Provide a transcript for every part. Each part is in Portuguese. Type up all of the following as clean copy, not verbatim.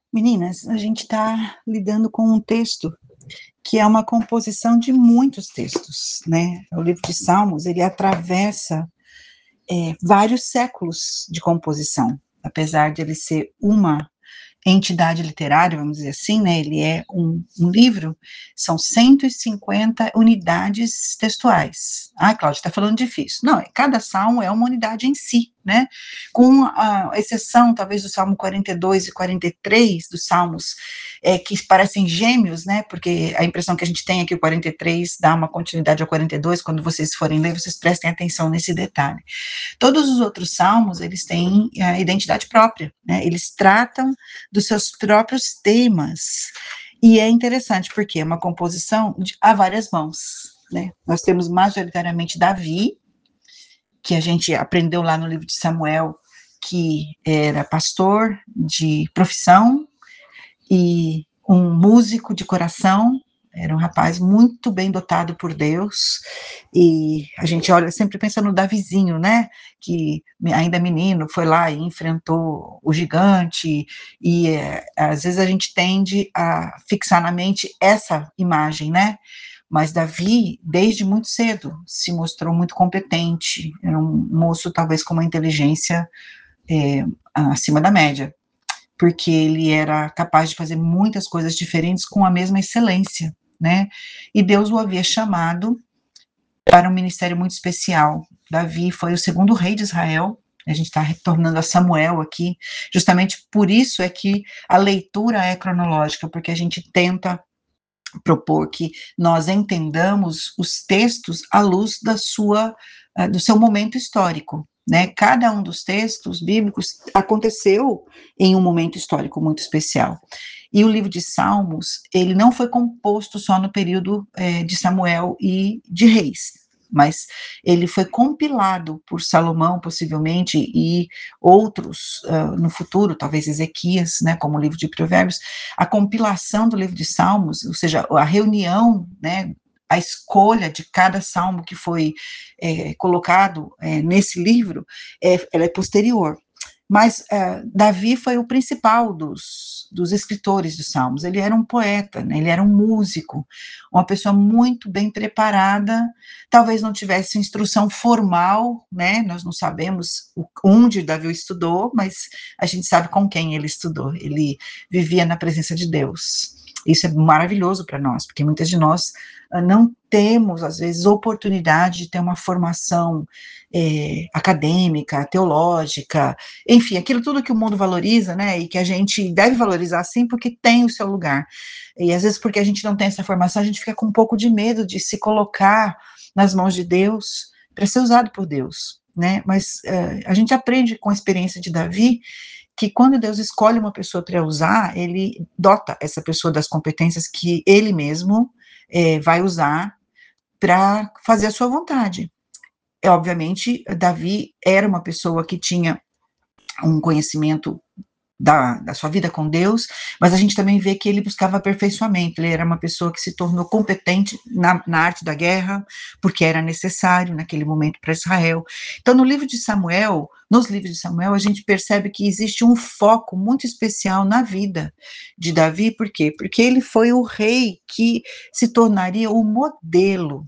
Meninas, a gente está lidando com um texto que é uma composição de muitos textos, né? O livro de Salmos, ele atravessa vários séculos de composição, apesar de ele ser uma entidade literária, vamos dizer assim, né? Ele é um livro, são 150 unidades textuais. Ah, Cláudia, está falando difícil. Não, cada salmo é uma unidade em si, né? Com a exceção, talvez, do Salmo 42 e 43, dos salmos que parecem gêmeos, né? Porque a impressão que a gente tem é que o 43 dá uma continuidade ao 42, quando vocês forem ler, vocês prestem atenção nesse detalhe. Todos os outros salmos, eles têm a identidade própria, né? Eles tratam dos seus próprios temas, e é interessante, porque é uma composição a várias mãos, né? Nós temos majoritariamente Davi, que a gente aprendeu lá no livro de Samuel, que era pastor de profissão, e um músico de coração, era um rapaz muito bem dotado por Deus, e a gente olha, sempre pensa no Davizinho, né, que ainda menino, foi lá e enfrentou o gigante, e às vezes a gente tende a fixar na mente essa imagem, né, mas Davi, desde muito cedo, se mostrou muito competente, era um moço talvez com uma inteligência acima da média, porque ele era capaz de fazer muitas coisas diferentes com a mesma excelência, né? E Deus o havia chamado para um ministério muito especial. Davi foi o segundo rei de Israel. A gente está retornando a Samuel aqui, justamente por isso é que a leitura é cronológica, porque a gente tenta propor que nós entendamos os textos à luz do seu momento histórico, né? Cada um dos textos bíblicos aconteceu em um momento histórico muito especial. E o livro de Salmos, ele não foi composto só no período de Samuel e de Reis, mas ele foi compilado por Salomão, possivelmente, e outros no futuro, talvez Ezequias, né, como o livro de Provérbios. A compilação do livro de Salmos, ou seja, a reunião, né, a escolha de cada salmo que foi colocado nesse livro, ela é posterior. Mas Davi foi o principal dos escritores dos Salmos. Ele era um poeta, né? Ele era um músico, uma pessoa muito bem preparada. Talvez não tivesse instrução formal, né? Nós não sabemos onde Davi estudou, mas a gente sabe com quem ele estudou. Ele vivia na presença de Deus. Isso é maravilhoso para nós, porque muitas de nós não temos, às vezes, oportunidade de ter uma formação acadêmica, teológica, enfim, aquilo tudo que o mundo valoriza, né, e que a gente deve valorizar sim, porque tem o seu lugar. E às vezes porque a gente não tem essa formação, a gente fica com um pouco de medo de se colocar nas mãos de Deus, para ser usado por Deus, né, mas a gente aprende com a experiência de Davi, que quando Deus escolhe uma pessoa para usar, ele dota essa pessoa das competências que ele mesmo vai usar para fazer a sua vontade. Obviamente, Davi era uma pessoa que tinha um conhecimento da sua vida com Deus, mas a gente também vê que ele buscava aperfeiçoamento, ele era uma pessoa que se tornou competente na arte da guerra, porque era necessário naquele momento para Israel. Então, nos livros de Samuel, a gente percebe que existe um foco muito especial na vida de Davi, por quê? Porque ele foi o rei que se tornaria o modelo.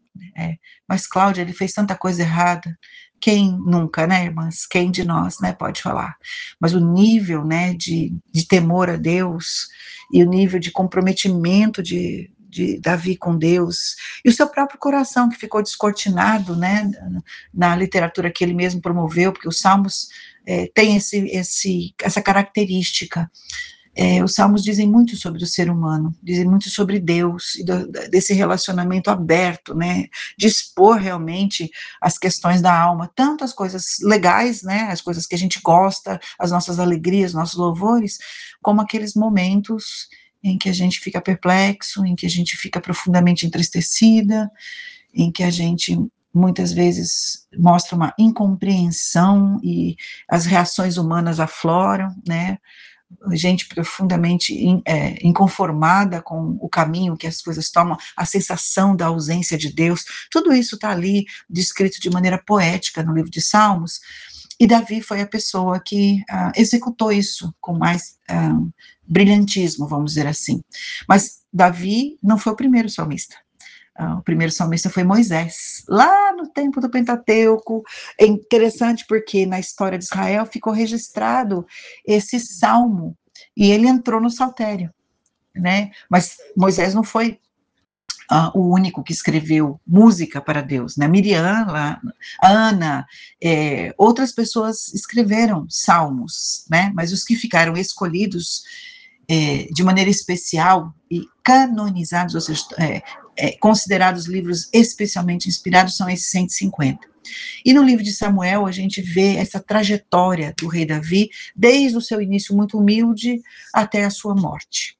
Mas, Cláudia, ele fez tanta coisa errada. Quem nunca, né, irmãs? Quem de nós, né, pode falar? Mas o nível, né, de temor a Deus e o nível de comprometimento de Davi com Deus, e o seu próprio coração que ficou descortinado, né, na literatura que ele mesmo promoveu, porque os Salmos têm essa característica. Os Salmos dizem muito sobre o ser humano, dizem muito sobre Deus, e desse relacionamento aberto, né, de expor realmente as questões da alma, tanto as coisas legais, né, as coisas que a gente gosta, as nossas alegrias, nossos louvores, como aqueles momentos em que a gente fica perplexo, em que a gente fica profundamente entristecida, em que a gente muitas vezes mostra uma incompreensão e as reações humanas afloram, né, gente profundamente inconformada com o caminho que as coisas tomam, a sensação da ausência de Deus, tudo isso está ali descrito de maneira poética no livro de Salmos, E Davi foi a pessoa que executou isso com mais brilhantismo, vamos dizer assim. Mas Davi não foi o primeiro salmista. O primeiro salmista foi Moisés, lá no tempo do Pentateuco. É interessante porque na história de Israel ficou registrado esse salmo, e ele entrou no saltério, né? Mas Moisés não foi o único que escreveu música para Deus, né? Miriam, Ana, outras pessoas escreveram salmos, né? Mas os que ficaram escolhidos de maneira especial e canonizados, ou seja, considerados livros especialmente inspirados, são esses 150. E no livro de Samuel, a gente vê essa trajetória do rei Davi, desde o seu início muito humilde até a sua morte.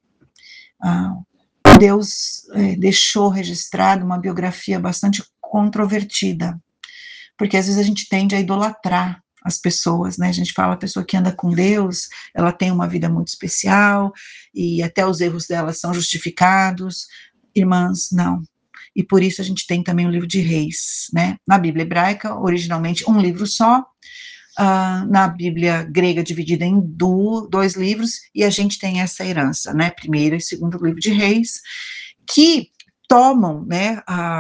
Deus deixou registrado uma biografia bastante controvertida, porque às vezes a gente tende a idolatrar as pessoas, né? A gente fala, a pessoa que anda com Deus, ela tem uma vida muito especial, e até os erros dela são justificados. Irmãs, não. E por isso a gente tem também o livro de Reis, né? Na Bíblia hebraica, originalmente um livro só, na Bíblia grega dividida em dois livros, e a gente tem essa herança, né? Primeiro e segundo livro de Reis, que tomam, né,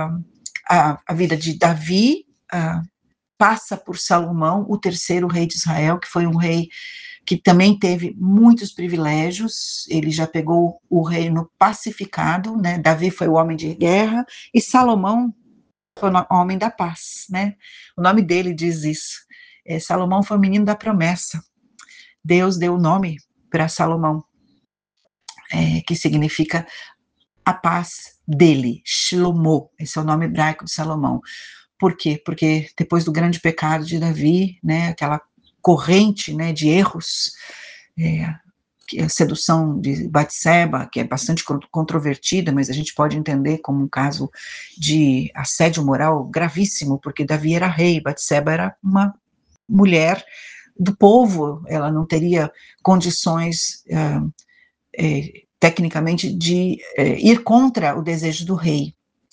a vida de Davi, passa por Salomão, o terceiro rei de Israel, que foi um rei que também teve muitos privilégios. Ele já pegou o reino pacificado, né? Davi foi o homem de guerra, e Salomão foi o homem da paz, né? O nome dele diz isso. Salomão foi o menino da promessa. Deus deu o nome para Salomão, que significa a paz dele, Shlomo, esse é o nome hebraico de Salomão. Por quê? Porque depois do grande pecado de Davi, né, aquela corrente, né, de erros, a sedução de Batseba, que é bastante controvertida, mas a gente pode entender como um caso de assédio moral gravíssimo, porque Davi era rei, Batseba era uma mulher do povo, ela não teria condições tecnicamente de ir contra o desejo do rei.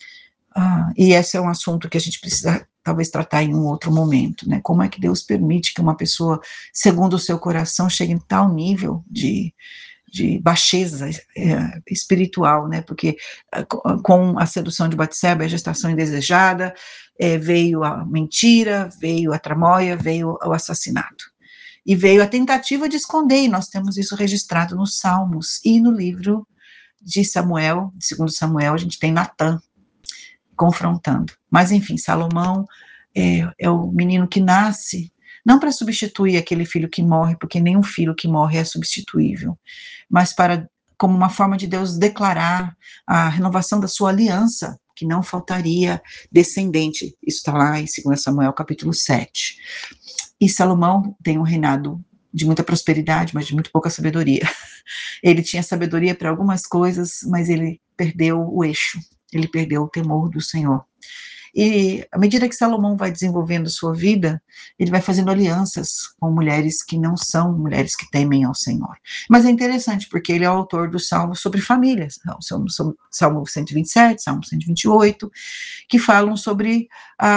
E esse é um assunto que a gente precisa talvez tratar em um outro momento, né? Como é que Deus permite que uma pessoa, segundo o seu coração, chegue em tal nível de baixeza espiritual, né? Porque com a sedução de Batseba, a gestação indesejada, veio a mentira, veio a tramóia, veio o assassinato. E veio a tentativa de esconder, e nós temos isso registrado nos Salmos, e no livro de Samuel, segundo Samuel, a gente tem Natã confrontando. Mas, enfim, Salomão é o menino que nasce, não para substituir aquele filho que morre, porque nenhum filho que morre é substituível, mas como uma forma de Deus declarar a renovação da sua aliança, que não faltaria descendente. Isso está lá em 2 Samuel, capítulo 7. E Salomão tem um reinado de muita prosperidade, mas de muito pouca sabedoria. Ele tinha sabedoria para algumas coisas, mas ele perdeu o eixo, ele perdeu o temor do Senhor. E à medida que Salomão vai desenvolvendo sua vida, ele vai fazendo alianças com mulheres que não são mulheres que temem ao Senhor. Mas é interessante, porque ele é o autor dos salmos sobre famílias, Salmo 127, Salmo 128, que falam sobre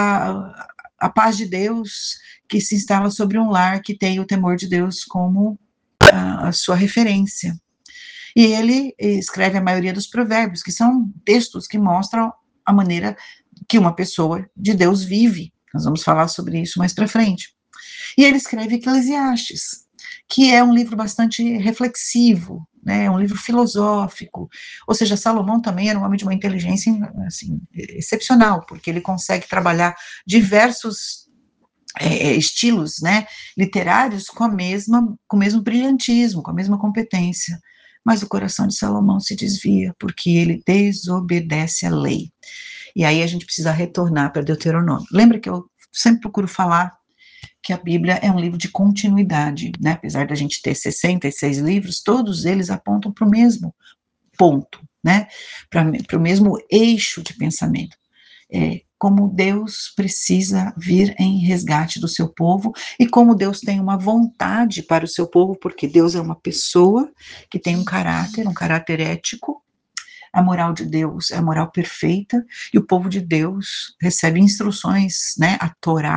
a paz de Deus que se instala sobre um lar que tem o temor de Deus como a sua referência. E ele escreve a maioria dos provérbios, que são textos que mostram a maneira que uma pessoa de Deus vive. Nós vamos falar sobre isso mais para frente. E ele escreve Eclesiastes, que é um livro bastante reflexivo, né, um livro filosófico. Ou seja, Salomão também era um homem de uma inteligência assim, excepcional, porque ele consegue trabalhar diversos estilos, né, literários com o mesmo brilhantismo, com a mesma competência. Mas o coração de Salomão se desvia, porque ele desobedece à lei. E aí a gente precisa retornar para Deuteronômio. Lembra que eu sempre procuro falar que a Bíblia é um livro de continuidade, né? Apesar da gente ter 66 livros, todos eles apontam para o mesmo ponto, né? Para o mesmo eixo de pensamento. Como Deus precisa vir em resgate do seu povo, e como Deus tem uma vontade para o seu povo, porque Deus é uma pessoa que tem um caráter ético. A moral de Deus é a moral perfeita, e o povo de Deus recebe instruções, né, a Torá,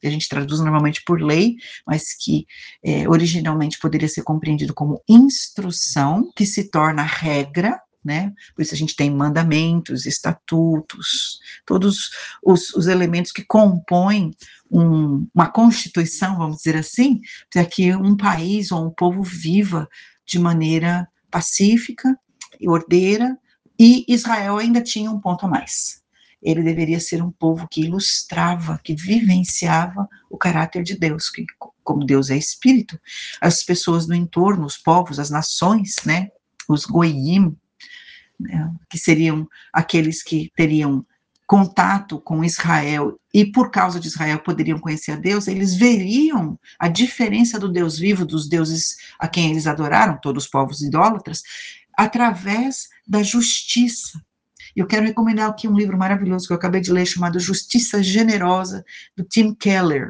que a gente traduz normalmente por lei, mas que originalmente poderia ser compreendido como instrução, que se torna regra, né? Por isso a gente tem mandamentos, estatutos, todos os elementos que compõem uma constituição, vamos dizer assim, para que um país ou um povo viva de maneira pacífica e ordeira, e Israel ainda tinha um ponto a mais. Ele deveria ser um povo que ilustrava, que vivenciava o caráter de Deus, que, como Deus é espírito, as pessoas do entorno, os povos, as nações, né, os goyim, né, que seriam aqueles que teriam contato com Israel e por causa de Israel poderiam conhecer a Deus, eles veriam a diferença do Deus vivo dos deuses a quem eles adoraram, todos os povos idólatras, através da justiça. Eu quero recomendar aqui um livro maravilhoso que eu acabei de ler, chamado Justiça Generosa, do Tim Keller,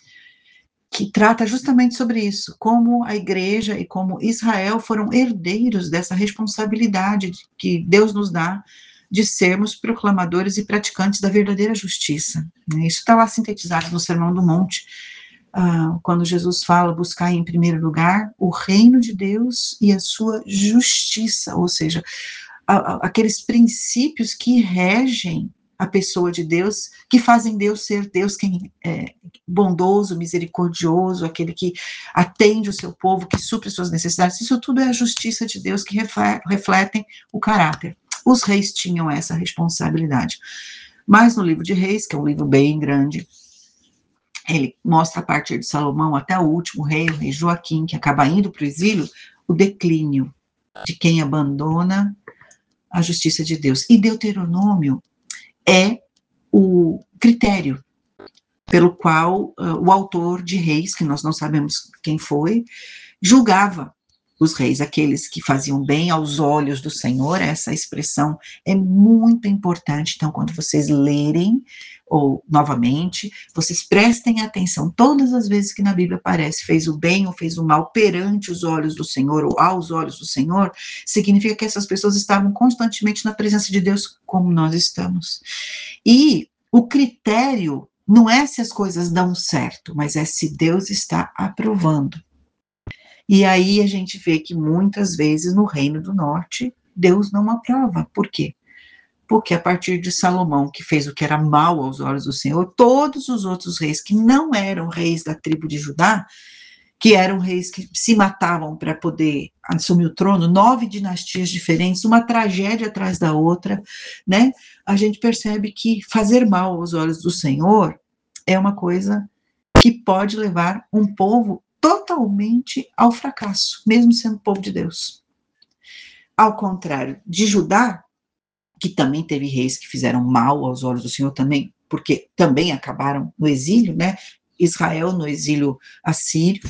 que trata justamente sobre isso, como a igreja e como Israel foram herdeiros dessa responsabilidade que Deus nos dá de sermos proclamadores e praticantes da verdadeira justiça. Isso está lá sintetizado no Sermão do Monte, quando Jesus fala buscar em primeiro lugar o reino de Deus e a sua justiça, ou seja, aqueles princípios que regem a pessoa de Deus, que fazem Deus ser Deus quem é bondoso, misericordioso, aquele que atende o seu povo, que supre suas necessidades. Isso tudo é a justiça de Deus que refletem o caráter. Os reis tinham essa responsabilidade. Mas no livro de Reis, que é um livro bem grande, ele mostra a partir de Salomão até o último rei, o rei Joaquim, que acaba indo para o exílio, o declínio de quem abandona a justiça de Deus. E Deuteronômio é o critério pelo qual o autor de Reis, que nós não sabemos quem foi, julgava os reis, aqueles que faziam bem aos olhos do Senhor. Essa expressão é muito importante. Então, quando vocês lerem, ou novamente, vocês prestem atenção todas as vezes que na Bíblia aparece fez o bem ou fez o mal perante os olhos do Senhor ou aos olhos do Senhor, significa que essas pessoas estavam constantemente na presença de Deus, como nós estamos. E o critério não é se as coisas dão certo, mas é se Deus está aprovando. E aí a gente vê que muitas vezes no Reino do Norte, Deus não aprova. Por quê? Porque a partir de Salomão, que fez o que era mal aos olhos do Senhor, todos os outros reis que não eram reis da tribo de Judá, que eram reis que se matavam para poder assumir o trono, 9 dinastias diferentes, uma tragédia atrás da outra, né? A gente percebe que fazer mal aos olhos do Senhor é uma coisa que pode levar um povo totalmente ao fracasso, mesmo sendo povo de Deus. Ao contrário de Judá, que também teve reis que fizeram mal aos olhos do Senhor também, porque também acabaram no exílio, né? Israel no exílio assírio,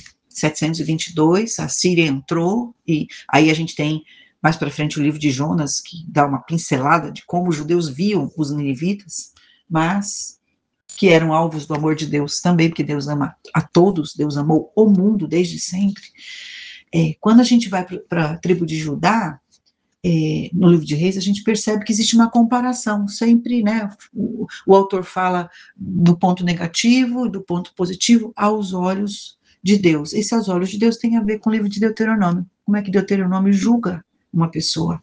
722, a Síria entrou, e aí a gente tem mais para frente o livro de Jonas, que dá uma pincelada de como os judeus viam os ninivitas, mas que eram alvos do amor de Deus também, porque Deus ama a todos, Deus amou o mundo desde sempre. Quando a gente vai para a tribo de Judá, no livro de Reis, a gente percebe que existe uma comparação, sempre, né, o autor fala do ponto negativo, do ponto positivo, aos olhos de Deus. Esse aos olhos de Deus tem a ver com o livro de Deuteronômio. Como é que Deuteronômio julga uma pessoa,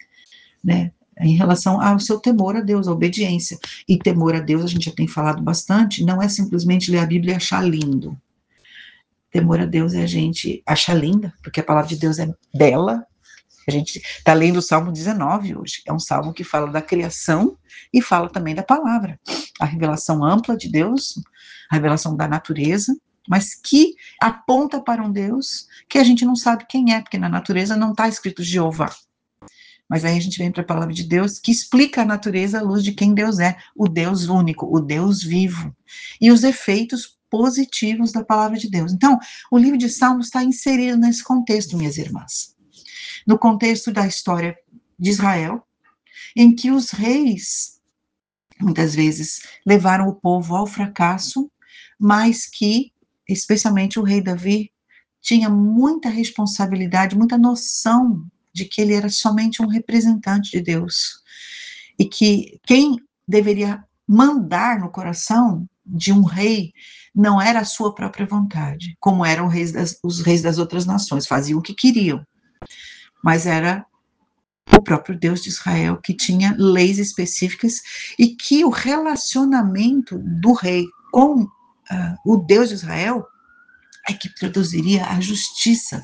né, em relação ao seu temor a Deus, a obediência. E temor a Deus, a gente já tem falado bastante, não é simplesmente ler a Bíblia e achar lindo. Temor a Deus é a gente achar linda, porque a palavra de Deus é bela. A gente está lendo o Salmo 19 hoje, é um salmo que fala da criação e fala também da palavra, a revelação ampla de Deus, a revelação da natureza, mas que aponta para um Deus que a gente não sabe quem é, porque na natureza não está escrito Jeová. Mas aí a gente vem para a palavra de Deus, que explica a natureza à luz de quem Deus é, o Deus único, o Deus vivo, e os efeitos positivos da palavra de Deus. Então, o livro de Salmos está inserido nesse contexto, minhas irmãs. No contexto da história de Israel, em que os reis, muitas vezes, levaram o povo ao fracasso, mas que, especialmente o rei Davi, tinha muita responsabilidade, muita noção de que ele era somente um representante de Deus, e que quem deveria mandar no coração de um rei não era a sua própria vontade, como eram os reis das outras nações, faziam o que queriam, mas era o próprio Deus de Israel que tinha leis específicas e que o relacionamento do rei com o Deus de Israel é que produziria a justiça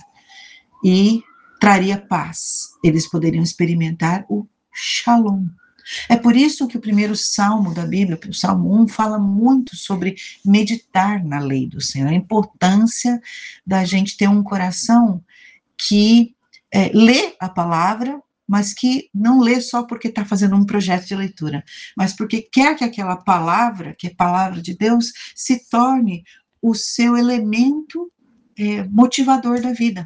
e traria paz. Eles poderiam experimentar o Shalom. É por isso que o primeiro salmo da Bíblia, o Salmo 1, fala muito sobre meditar na lei do Senhor, a importância da gente ter um coração que lê a palavra, mas que não lê só porque está fazendo um projeto de leitura, mas porque quer que aquela palavra, que é palavra de Deus, se torne o seu elemento motivador da vida.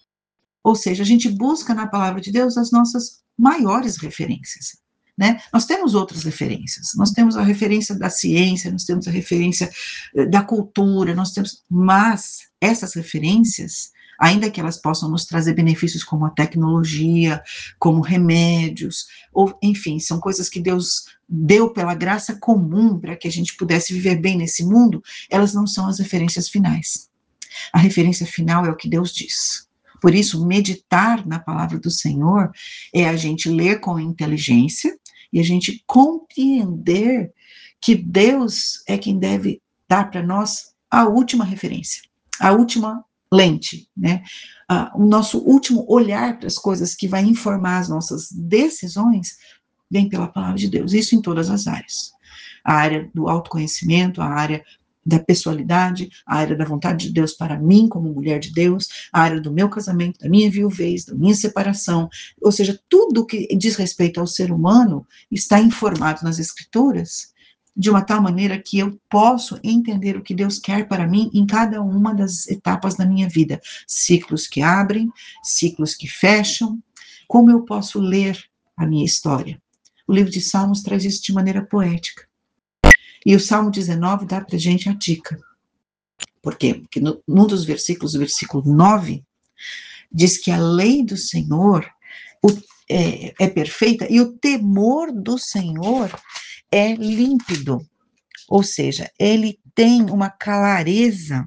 Ou seja, a gente busca na palavra de Deus as nossas maiores referências. Né? Nós temos outras referências, nós temos a referência da ciência, nós temos a referência da cultura, mas essas referências, ainda que elas possam nos trazer benefícios como a tecnologia, como remédios, ou enfim, são coisas que Deus deu pela graça comum para que a gente pudesse viver bem nesse mundo, elas não são as referências finais. A referência final é o que Deus diz. Por isso, meditar na palavra do Senhor é a gente ler com inteligência e a gente compreender que Deus é quem deve dar para nós a última referência, a última lente, né? O nosso último olhar para as coisas que vai informar as nossas decisões vem pela palavra de Deus, isso em todas as áreas. A área do autoconhecimento, a área da pessoalidade, a área da vontade de Deus para mim como mulher de Deus, a área do meu casamento, da minha viuvez, da minha separação, ou seja, tudo que diz respeito ao ser humano está informado nas Escrituras de uma tal maneira que eu posso entender o que Deus quer para mim em cada uma das etapas da minha vida, ciclos que abrem, ciclos que fecham, como eu posso ler a minha história. O livro de Salmos traz isso de maneira poética. E o Salmo 19 dá para a gente a dica. Por quê? Porque num dos versículos, o versículo 9, diz que a lei do Senhor é perfeita e o temor do Senhor é límpido. Ou seja, ele tem uma clareza,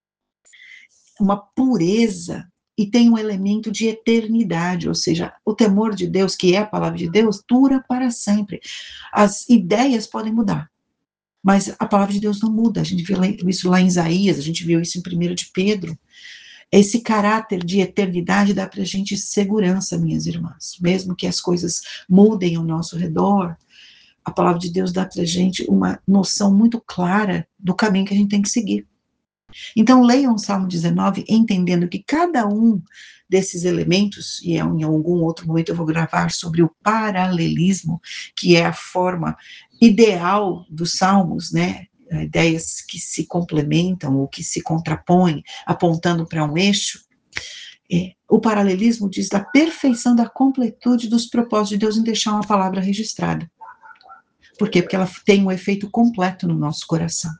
uma pureza e tem um elemento de eternidade, ou seja, o temor de Deus, que é a palavra de Deus, dura para sempre. As ideias podem mudar, mas a palavra de Deus não muda. A gente viu isso lá em Isaías, a gente viu isso em 1 de Pedro. Esse caráter de eternidade dá para a gente segurança, minhas irmãs. Mesmo que as coisas mudem ao nosso redor, a palavra de Deus dá para a gente uma noção muito clara do caminho que a gente tem que seguir. Então, leiam o Salmo 19, entendendo que cada um desses elementos, e em algum outro momento eu vou gravar sobre o paralelismo, que é a forma ideal dos salmos, né? Ideias que se complementam ou que se contrapõem, apontando para um eixo. O paralelismo diz da perfeição, da completude dos propósitos de Deus em deixar uma palavra registrada. Por quê? Porque ela tem um efeito completo no nosso coração.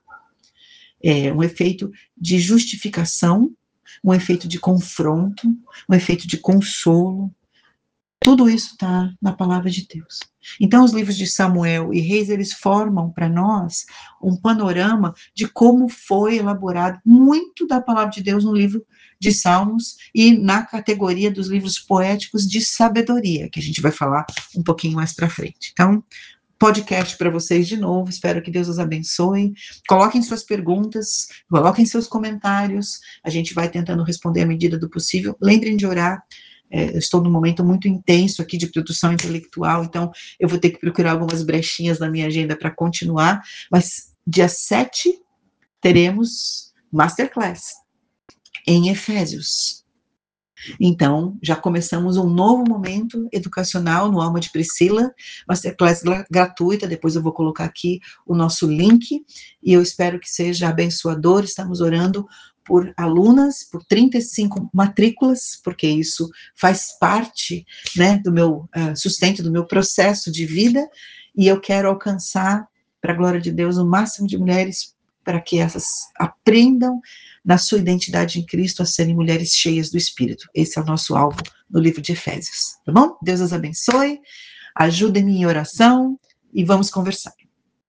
Um efeito de justificação, um efeito de confronto, um efeito de consolo. Tudo isso está na palavra de Deus. Então, os livros de Samuel e Reis, eles formam para nós um panorama de como foi elaborado muito da palavra de Deus no livro de Salmos e na categoria dos livros poéticos de sabedoria, que a gente vai falar um pouquinho mais para frente. Então, podcast para vocês de novo, espero que Deus os abençoe. Coloquem suas perguntas, coloquem seus comentários, a gente vai tentando responder à medida do possível. Lembrem de orar. Eu estou num momento muito intenso aqui de produção intelectual, então eu vou ter que procurar algumas brechinhas na minha agenda para continuar, mas dia 7 teremos Masterclass em Efésios. Então, já começamos um novo momento educacional no Alma de Priscila, Masterclass gratuita, depois eu vou colocar aqui o nosso link, e eu espero que seja abençoador. Estamos orando por alunas, por 35 matrículas, porque isso faz parte, né, do meu sustento, do meu processo de vida, e eu quero alcançar, para a glória de Deus, o máximo de mulheres, para que essas aprendam na sua identidade em Cristo a serem mulheres cheias do Espírito. Esse é o nosso alvo no livro de Efésios, tá bom? Deus os abençoe, ajudem-me em oração e vamos conversar.